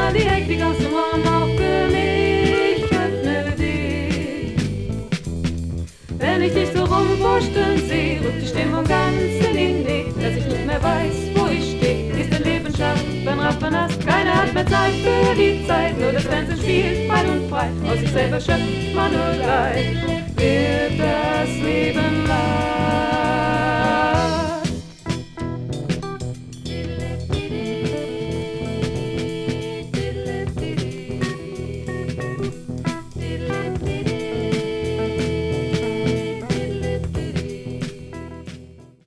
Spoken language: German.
mal die Hektik aus dem Ohren, auch für mich, öffne dich. Wenn ich dich so rumwurschteln sehe, rückt die Stimmung ganz in den Weg, dass ich nicht mehr weiß, wo ich stehe. Ist dein Leben scharf, wenn Raffern hast, keiner hat mehr Zeit für die Zeit, nur das Fernsehen spielt weit und breit, aus sich selber schöpft man nur Leid. Wird das Leben leid?